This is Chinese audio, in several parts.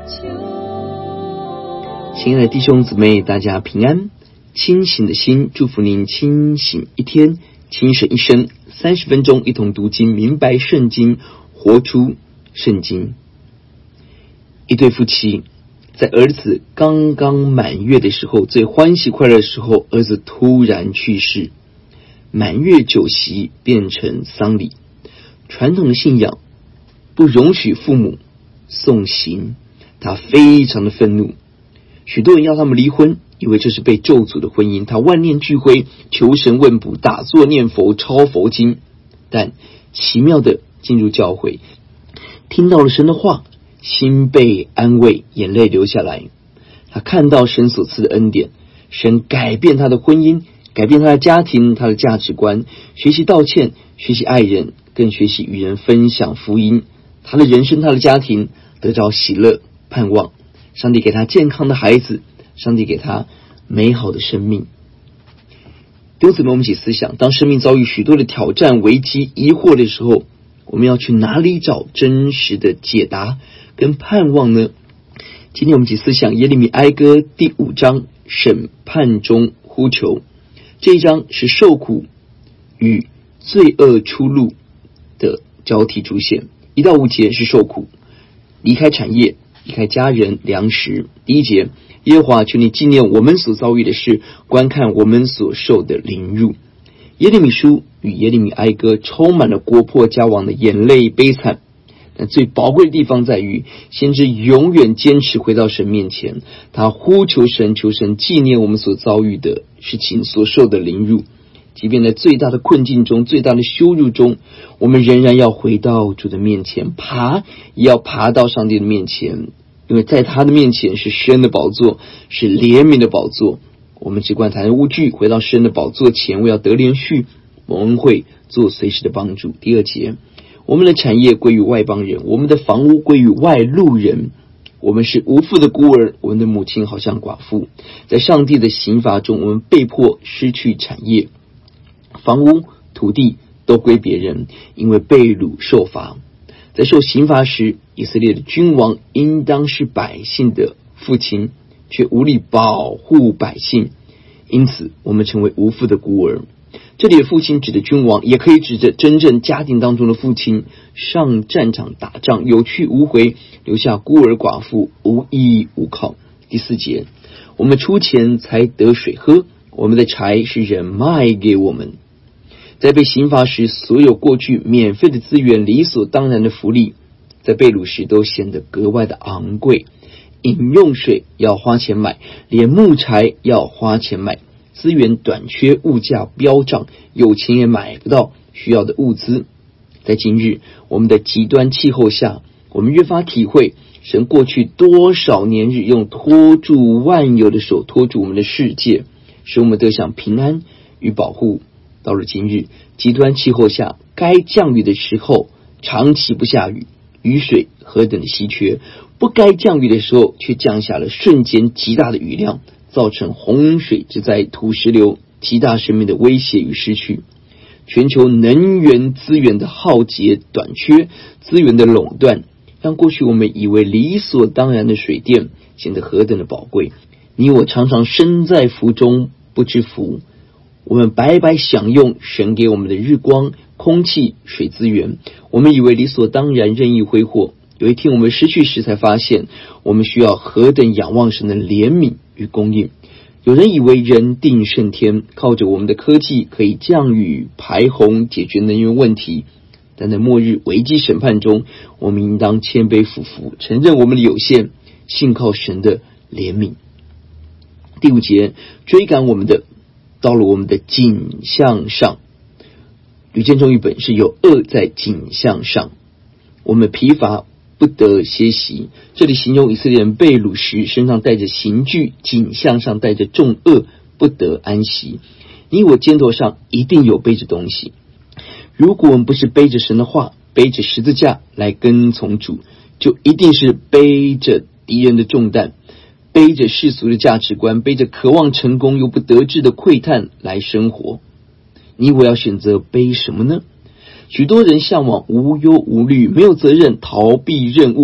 亲爱的弟兄姊妹，大家平安。清醒的心，祝福您清醒一天，清醒一生。30分钟一同读经，明白圣经，活出圣经。一对夫妻在儿子刚刚满月的时候，最欢喜快乐的时候，儿子突然去世，满月酒席变成丧礼。传统的信仰不容许父母送行，他非常的愤怒。许多人要他们离婚，以为这是被咒诅的婚姻。他万念俱灰，求神问卜，打坐念佛，抄佛经。但奇妙的进入教会，听到了神的话，心被安慰，眼泪流下来。他看到神所赐的恩典，神改变他的婚姻，改变他的家庭，他的价值观，学习道歉，学习爱人，更学习与人分享福音。他的人生，他的家庭得着喜乐盼望。上帝给他健康的孩子，上帝给他美好的生命。弟兄姊妹，我们一起思想，当生命遭遇许多的挑战、危机、疑惑的时候，我们要去哪里找真实的解答跟盼望呢？今天我们一起思想耶利米哀歌第5章，审判中呼求。这一章是受苦与罪恶出路的交替出现。1到5节是受苦，离开产业，离开家人、粮食。第1节，耶和华，求你纪念我们所遭遇的事，观看我们所受的凌辱。耶利米书与耶利米哀歌充满了国破家亡的眼泪悲惨，但最宝贵的地方在于，先知永远坚持回到神面前，他呼求神，求神纪念我们所遭遇的事情，所受的凌辱。即便在最大的困境中，最大的羞辱中，我们仍然要回到主的面前，也要爬到上帝的面前，因为在他的面前是施恩的宝座，是怜悯的宝座。我们只管坦然无惧，回到施恩的宝座前，为要得连续蒙恩惠，做随时的帮助。第2节，我们的产业归于外邦人，我们的房屋归于外路人。我们是无父的孤儿，我们的母亲好像寡妇。在上帝的刑罚中，我们被迫失去产业，房屋、土地都归别人，因为被掳受罚。在受刑罚时，以色列的君王应当是百姓的父亲，却无力保护百姓，因此我们成为无父的孤儿。这里的父亲指的君王，也可以指着真正家庭当中的父亲，上战场打仗有去无回，留下孤儿寡妇，无依无靠。第4节，我们出钱才得水喝，我们的柴是人卖给我们。在被刑罚时，所有过去免费的资源，理所当然的福利，在被掳时都显得格外的昂贵。饮用水要花钱买，连木柴要花钱买。资源短缺，物价飙涨，有钱也买不到需要的物资。在今日我们的极端气候下，我们越发体会神过去多少年日用托住万有的手托住我们的世界，使我们得享平安与保护。到了今日，极端气候下，该降雨的时候长期不下雨，雨水何等的稀缺，不该降雨的时候却降下了瞬间极大的雨量，造成洪水之灾、土石流，极大生命的威胁与失去。全球能源资源的浩劫短缺，资源的垄断，让过去我们以为理所当然的水电显得何等的宝贵。你我常常身在福中不知福，我们白白享用神给我们的日光、空气、水资源，我们以为理所当然，任意挥霍。有一天我们失去时，才发现我们需要何等仰望神的怜悯与供应。有人以为人定胜天，靠着我们的科技可以降雨排洪，解决能源问题。但在末日危机审判中，我们应当谦卑俯伏，承认我们的有限，信靠神的怜悯。第5节，追赶我们的到了我们的颈项上。吕建中译本是有恶在颈项上，我们疲乏不得歇息。这里形容以色列人被掳时，身上带着刑具，颈项上带着重恶，不得安息。你我肩头上一定有背着东西。如果我们不是背着神的话，背着十字架来跟从主，就一定是背着敌人的重担，背着世俗的价值观，背着渴望成功又不得志的窥探来生活。你我要选择背什么呢？许多人向往无忧无虑，没有责任，逃避任务，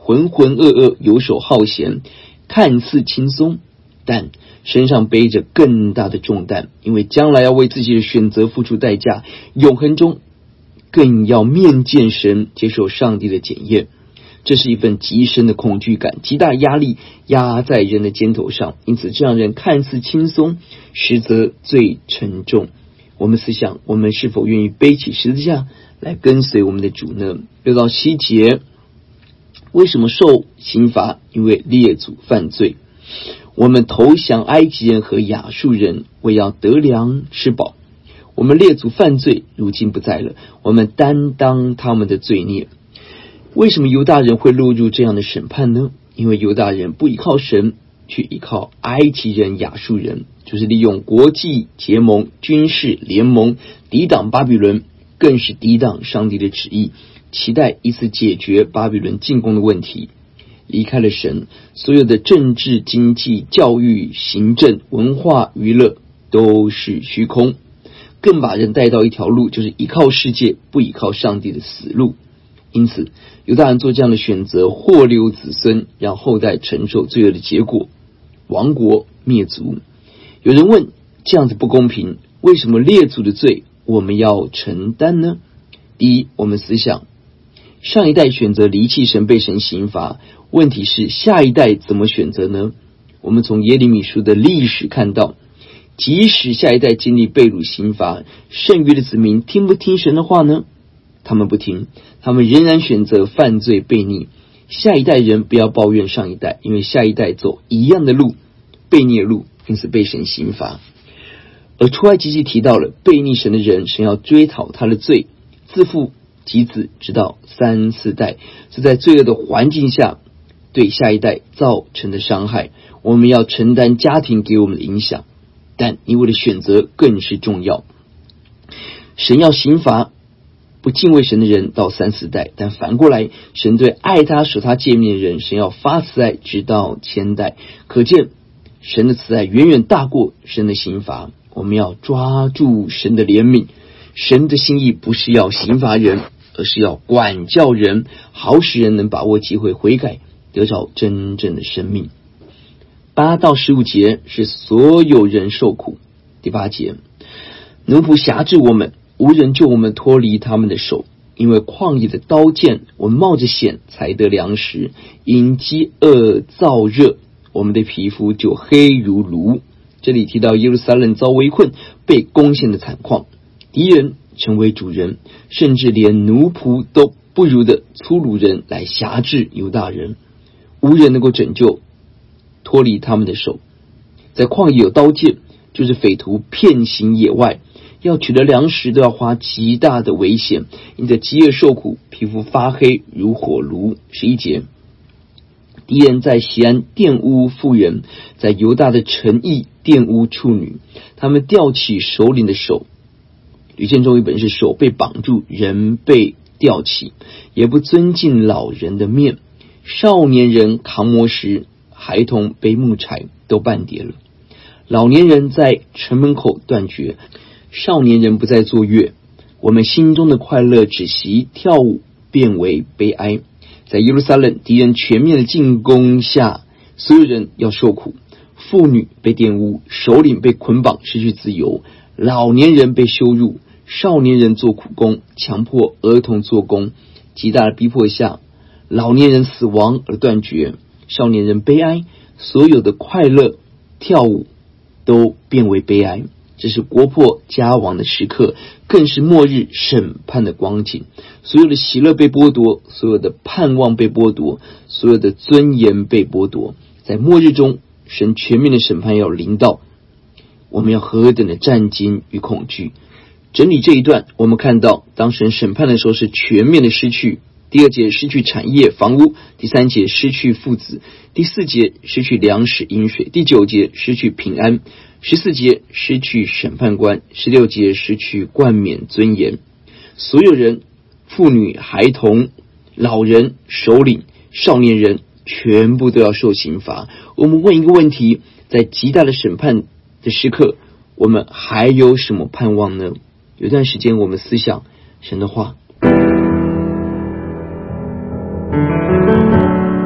浑浑噩噩、游手好闲，看似轻松，但身上背着更大的重担，因为将来要为自己的选择付出代价，永恒中更要面见神，接受上帝的检验。这是一份极深的恐惧感，极大压力压在人的肩头上，因此这让人看似轻松，实则最沉重。我们思想，我们是否愿意背起十字架来跟随我们的主呢？6到7节，为什么受刑罚？因为列祖犯罪。我们投降埃及人和亚述人，为要得粮吃饱。我们列祖犯罪，如今不在了，我们担当他们的罪孽。为什么犹大人会落入这样的审判呢？因为犹大人不依靠神，去依靠埃及人、亚述人，就是利用国际结盟、军事联盟抵挡巴比伦，更是抵挡上帝的旨意，期待一次解决巴比伦进攻的问题。离开了神，所有的政治、经济、教育、行政、文化、娱乐都是虚空，更把人带到一条路，就是依靠世界，不依靠上帝的死路。因此犹大人做这样的选择，祸留子孙，让后代承受罪恶的结果，亡国灭族。有人问，这样子不公平，为什么列祖的罪我们要承担呢？第一，我们思想上一代选择离弃神，被神刑罚，问题是下一代怎么选择呢？我们从耶利米书的历史看到，即使下一代经历被掳刑罚，剩余的子民听不听神的话呢？他们不听，他们仍然选择犯罪悖逆。下一代人不要抱怨上一代，因为下一代走一样的路，悖逆路，因此被神刑罚。而出埃及记提到了悖逆神的人，神要追讨他的罪，自父及子，直到3、4代，是在罪恶的环境下对下一代造成的伤害。我们要承担家庭给我们的影响，但你我的选择更是重要。神要刑罚不敬畏神的人到3、4代，但反过来，神对爱他、守他诫命的人，神要发慈爱直到1000代。可见神的慈爱远远大过神的刑罚。我们要抓住神的怜悯，神的心意不是要刑罚人，而是要管教人，好使人能把握机会悔改，得着真正的生命。8到15节是所有人受苦。第8节，奴仆辖制我们，无人救我们脱离他们的手，因为旷野的刀剑，我们冒着险才得粮食，因饥饿燥热，我们的皮肤就黑如炉。这里提到耶路撒冷遭围困，被攻陷的惨况，敌人成为主人，甚至连奴仆都不如的粗鲁人来辖制犹大人，无人能够拯救脱离他们的手。在旷野有刀剑，就是匪徒遍行野外，要取得粮食都要花极大的危险，因着饥饿受苦，皮肤发黑如火炉。11节，敌人在西安玷污妇人，在犹大的城邑玷污处女，他们吊起首领的手。吕建中译本是手被绑住，人被吊起，也不尊敬老人的面。少年人扛磨石，孩童背木柴，都半跌了。老年人在城门口断绝，少年人不再作乐。我们心中的快乐止息，跳舞变为悲哀。在耶路撒冷敌人全面的进攻下，所有人要受苦，妇女被玷污，首领被捆绑失去自由，老年人被羞辱，少年人做苦工，强迫儿童做工，极大的逼迫下，老年人死亡而断绝，少年人悲哀，所有的快乐跳舞都变为悲哀。这是国破家亡的时刻，更是末日审判的光景。所有的喜乐被剥夺，所有的盼望被剥夺，所有的尊严被剥夺。在末日中，神全面的审判要临到，我们要何等的战惊与恐惧。整理这一段，我们看到当神审判的时候是全面的失去。第2节失去产业房屋，第3节失去父子，第4节失去粮食饮水，第9节失去平安，14节失去审判官，16节失去冠冕尊严。所有人，妇女、孩童、老人、首领、少年人，全部都要受刑罚。我们问一个问题，在极大的审判的时刻，我们还有什么盼望呢？有段时间我们思想神的话。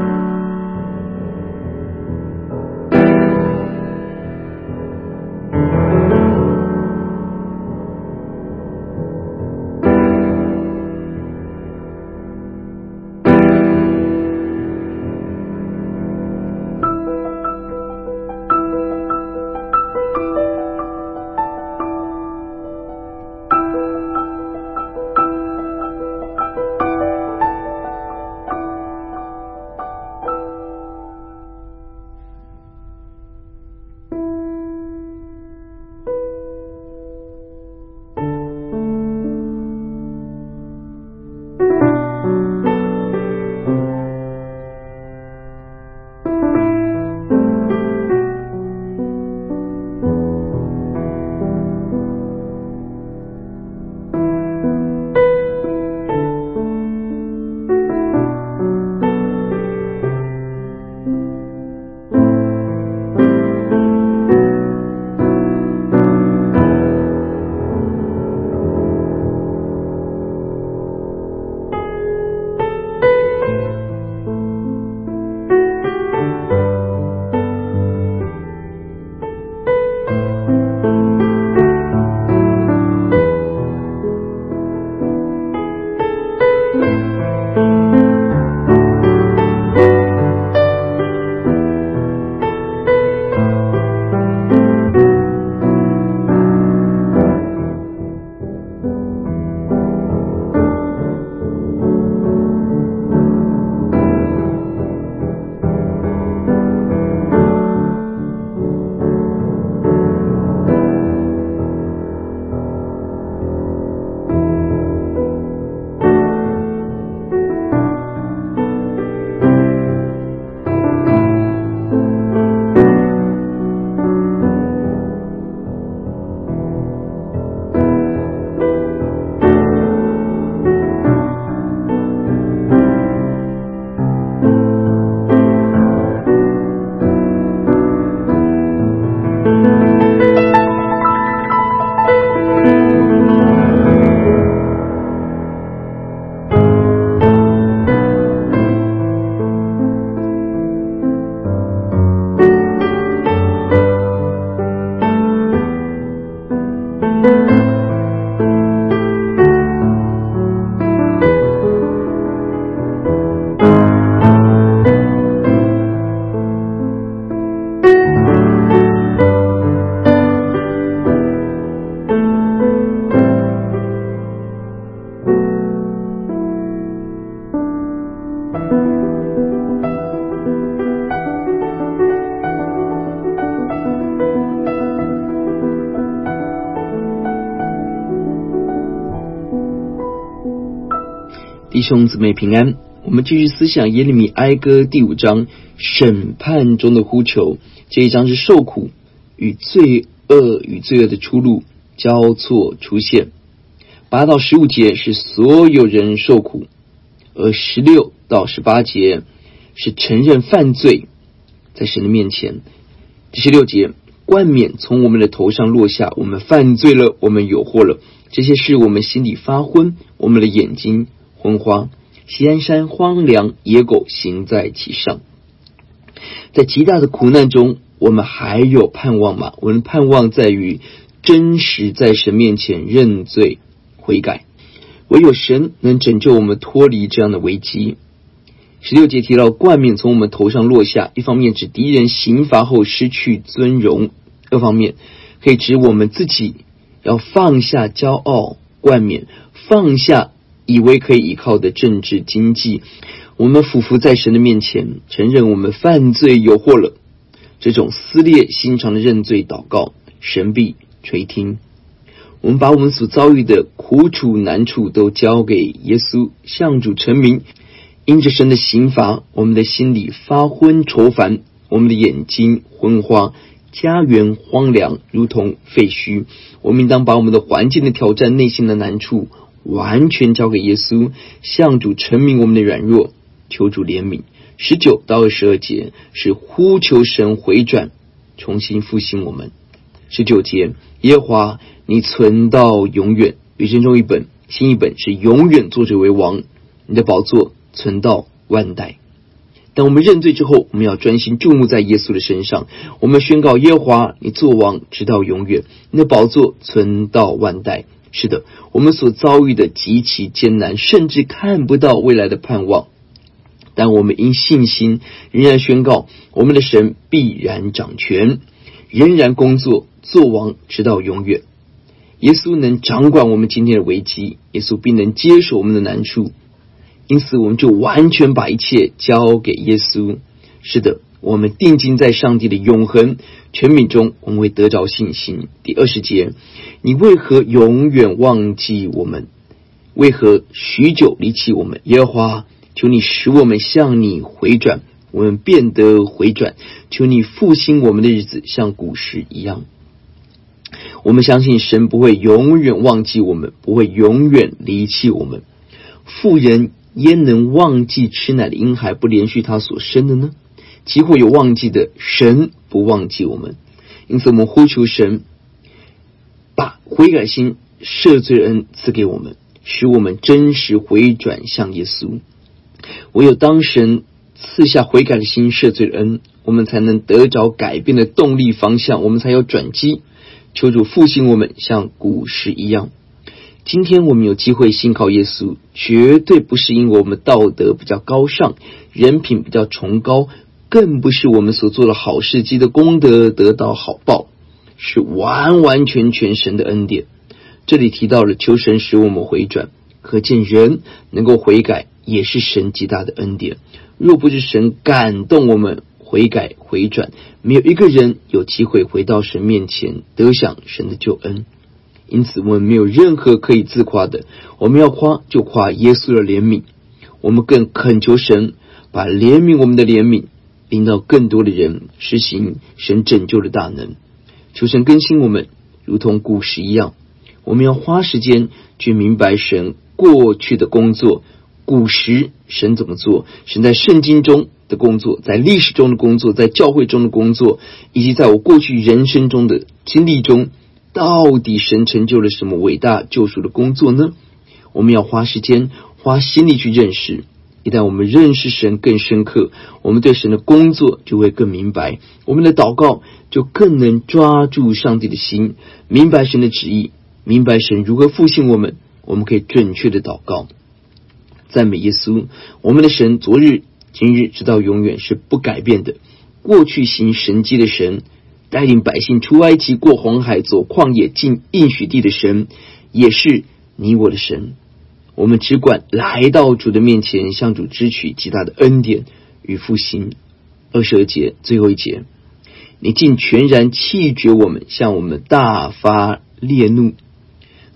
弟兄姊妹平安，我们继续思想耶利米哀歌第5章审判中的呼求。这一章是受苦与罪恶的出路交错出现。8到15节是所有人受苦，而16到18节是承认犯罪在神的面前。第16节，冠冕从我们的头上落下，我们犯罪了，我们有祸了。这些事我们心里发昏，我们的眼睛昏花。锡安山荒凉，野狗行在其上。在极大的苦难中，我们还有盼望吗？我们盼望在于真实在神面前认罪悔改，唯有神能拯救我们脱离这样的危机。16节提到冠冕从我们头上落下，一方面指敌人刑罚后失去尊荣，二方面可以指我们自己要放下骄傲冠冕，放下以为可以依靠的政治经济，我们俯伏在神的面前，承认我们犯罪有祸了。这种撕裂心肠的认罪祷告，神必垂听。我们把我们所遭遇的苦楚难处都交给耶稣，向主陈明。因着神的刑罚，我们的心里发昏愁烦，我们的眼睛昏花，家园荒凉，如同废墟。我们应当把我们的环境的挑战、内心的难处完全交给耶稣，向主陈明我们的软弱，求主怜悯。19到22节是呼求神回转，重新复兴我们。19节，耶和华你存到永远，有声中译本新译本是永远坐着为王，你的宝座存到万代。当我们认罪之后，我们要专心注目在耶稣的身上，我们宣告耶和华你作王直到永远，你的宝座存到万代。是的，我们所遭遇的极其艰难，甚至看不到未来的盼望，但我们因信心仍然宣告我们的神必然掌权，仍然工作作王直到永远。耶稣能掌管我们今天的危机，耶稣必能接受我们的难处，因此我们就完全把一切交给耶稣。是的，我们定睛在上帝的永恒权柄中，我们会得着信心。第20节，你为何永远忘记我们？为何许久离弃我们？耶和华，求你使我们向你回转，我们变得回转。求你复兴我们的日子，像古时一样。我们相信神不会永远忘记我们，不会永远离弃我们。妇人焉能忘记吃奶的婴孩，不连续他所生的呢？岂或有忘记的，神不忘记我们。因此我们呼求神把悔改心赦罪恩赐给我们，使我们真实回转向耶稣。唯有当神赐下悔改的心赦罪恩，我们才能得着改变的动力方向，我们才有转机。求主复兴我们，像古时一样。今天我们有机会信靠耶稣，绝对不是因为我们道德比较高尚，人品比较崇高，更不是我们所做的好事积的功德得到好报，是完完全全神的恩典。这里提到了求神使我们回转，可见人能够悔改也是神极大的恩典。若不是神感动我们悔改回转，没有一个人有机会回到神面前得享神的救恩。因此我们没有任何可以自夸的，我们要夸就夸耶稣的怜悯。我们更恳求神把怜悯我们的怜悯领到更多的人，实行神拯救的大能。求神更新我们，如同古时一样，我们要花时间去明白神过去的工作，古时神怎么做，神在圣经中的工作，在历史中的工作，在教会中的工作，以及在我过去人生中的经历中，到底神成就了什么伟大救赎的工作呢？我们要花时间花心力去认识。一旦我们认识神更深刻，我们对神的工作就会更明白，我们的祷告就更能抓住上帝的心，明白神的旨意，明白神如何复兴我们，我们可以准确的祷告。赞美耶稣，我们的神昨日今日直到永远是不改变的。过去行神迹的神，带领百姓出埃及过红海走旷野进应许地的神，也是你我的神。我们只管来到主的面前，向主支取极大的恩典与复兴。22节最后一节，你竟全然弃绝我们，向我们大发烈怒。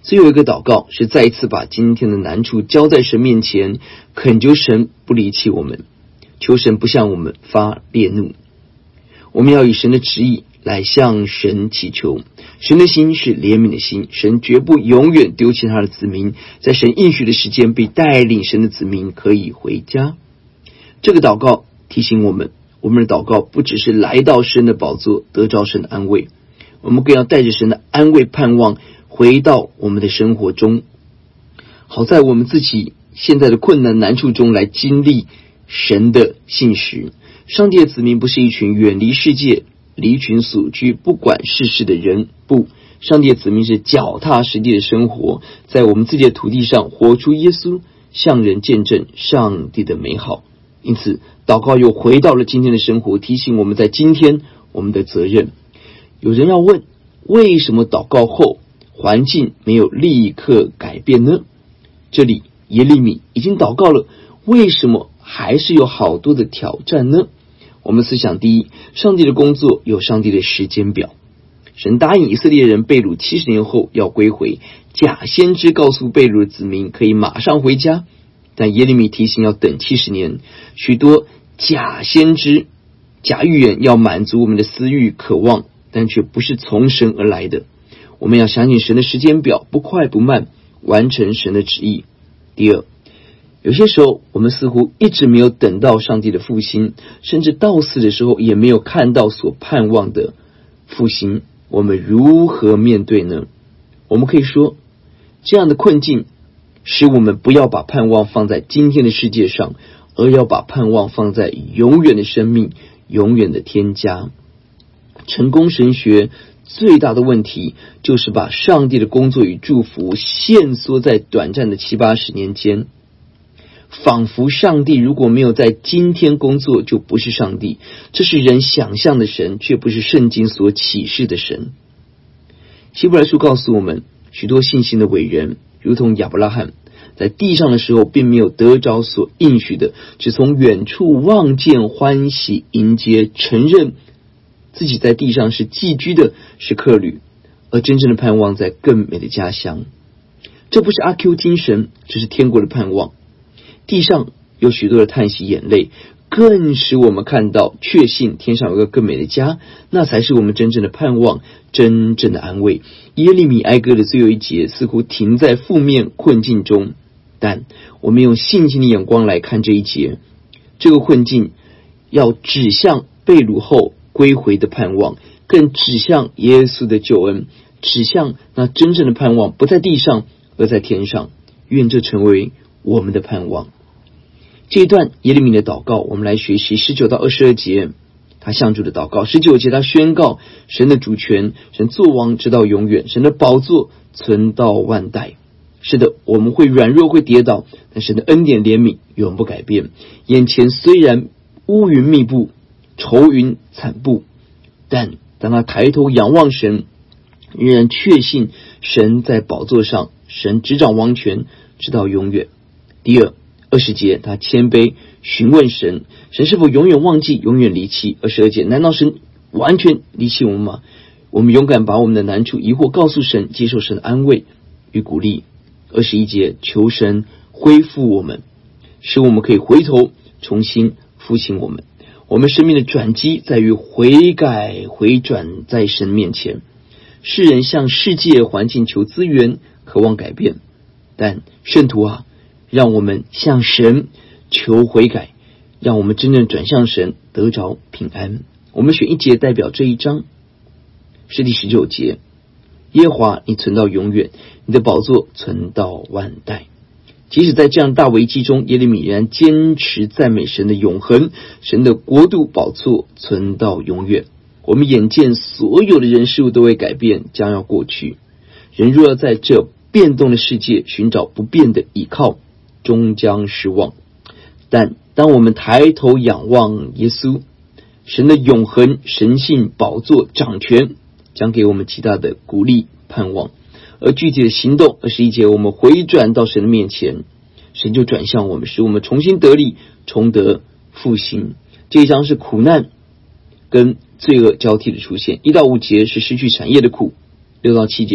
最后一个祷告是再一次把今天的难处交在神面前，恳求神不离弃我们，求神不向我们发烈怒。我们要以神的旨意来向神祈求。神的心是怜悯的心，神绝不永远丢弃他的子民，在神应许的时间被带领，神的子民可以回家。这个祷告提醒我们，我们的祷告不只是来到神的宝座得着神的安慰，我们更要带着神的安慰盼望回到我们的生活中，好在我们自己现在的困难难处中来经历神的信实。上帝的子民不是一群远离世界离群索居不管世事的人，不，上帝的子民是脚踏实地的生活，在我们自己的土地上活出耶稣，向人见证上帝的美好。因此祷告又回到了今天的生活，提醒我们在今天我们的责任。有人要问，为什么祷告后环境没有立刻改变呢？这里耶利米已经祷告了，为什么还是有好多的挑战呢？我们思想，第一，上帝的工作有上帝的时间表。神答应以色列人被掳70年后要归回，假先知告诉被掳的子民可以马上回家，但耶利米提醒要等70年。许多假先知假预言要满足我们的私欲渴望，但却不是从神而来的。我们要相信神的时间表，不快不慢，完成神的旨意。第二，有些时候我们似乎一直没有等到上帝的复兴，甚至到死的时候也没有看到所盼望的复兴，我们如何面对呢？我们可以说，这样的困境使我们不要把盼望放在今天的世界上，而要把盼望放在永远的生命，永远的天家。成功神学最大的问题就是把上帝的工作与祝福限缩在短暂的70-80年间，仿佛上帝如果没有在今天工作就不是上帝，这是人想象的神，却不是圣经所启示的神。希伯来书告诉我们，许多信心的伟人如同亚伯拉罕，在地上的时候并没有得着所应许的，只从远处望见欢喜迎接，承认自己在地上是寄居的，是客旅，而真正的盼望在更美的家乡。这不是阿 Q 精神，这是天国的盼望。地上有许多的叹息眼泪，更使我们看到确信天上有个更美的家，那才是我们真正的盼望，真正的安慰。耶利米哀歌的最后一节似乎停在负面困境中，但我们用信心的眼光来看这一节，这个困境要指向被掳后归回的盼望，更指向耶稣的救恩，指向那真正的盼望不在地上而在天上。愿这成为我们的盼望。这一段耶利米的祷告，我们来学习19到22节，他向主的祷告。19节他宣告神的主权，神作王直到永远，神的宝座存到万代。是的，我们会软弱，会跌倒，但神的恩典怜悯永不改变。眼前虽然乌云密布，愁云惨布，但当他抬头仰望神，仍然确信神在宝座上，神执掌王权直到永远。第二，20节他谦卑询问神，神是否永远忘记，永远离弃。22节，难道神完全离弃我们吗？我们勇敢把我们的难处疑惑告诉神，接受神的安慰与鼓励。21节，求神恢复我们，使我们可以回头重新复兴我们。我们生命的转机在于悔改回转在神面前。世人向世界环境求资源，渴望改变，但圣徒啊，让我们向神求悔改，让我们真正转向神，得着平安。我们选一节代表这一章，是第19节，耶和华你存到永远，你的宝座存到万代。即使在这样大危机中，耶利米仍然坚持赞美神的永恒，神的国度宝座存到永远。我们眼见所有的人事物都会改变，将要过去。人若要在这变动的世界寻找不变的依靠，终将失望。但当我们抬头仰望耶稣，神的永恒神性宝座掌权，将给我们极大的鼓励盼望。而具体的行动，21节，我们回转到神的面前，神就转向我们，使我们重新得力，重得复兴。这一章是苦难跟罪恶交替的出现。1到5节是失去产业的苦，6到7节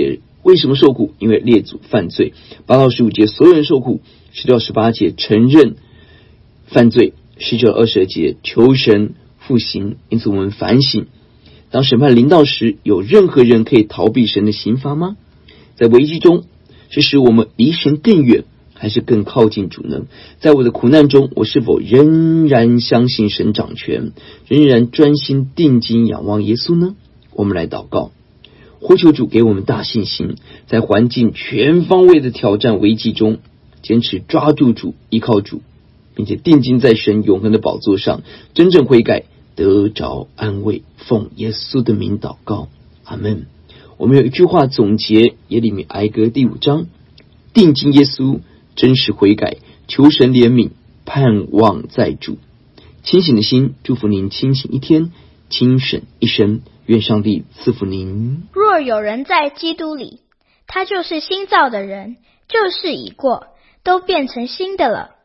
为什么受苦？因为列祖犯罪。8到15节所有人受苦，16到18节承认犯罪，19到22节求神复兴。因此我们反省，当审判临到时，有任何人可以逃避神的刑罚吗？在危机中，是使我们离神更远，还是更靠近主呢？在我的苦难中，我是否仍然相信神掌权，仍然专心定睛仰望耶稣呢？我们来祷告，呼求主给我们大信心，在环境全方位的挑战危机中，坚持抓住主，依靠主，并且定睛在神永恒的宝座上，真正悔改，得着安慰。奉耶稣的名祷告，阿们。我们有一句话总结耶利米哀歌第5章：定睛耶稣，真实悔改，求神怜悯，盼望在主。清醒的心，祝福您清醒一天，清省一生。愿上帝赐福您。 若有人在基督里，他就是新造的人，旧事已过，都变成新的了。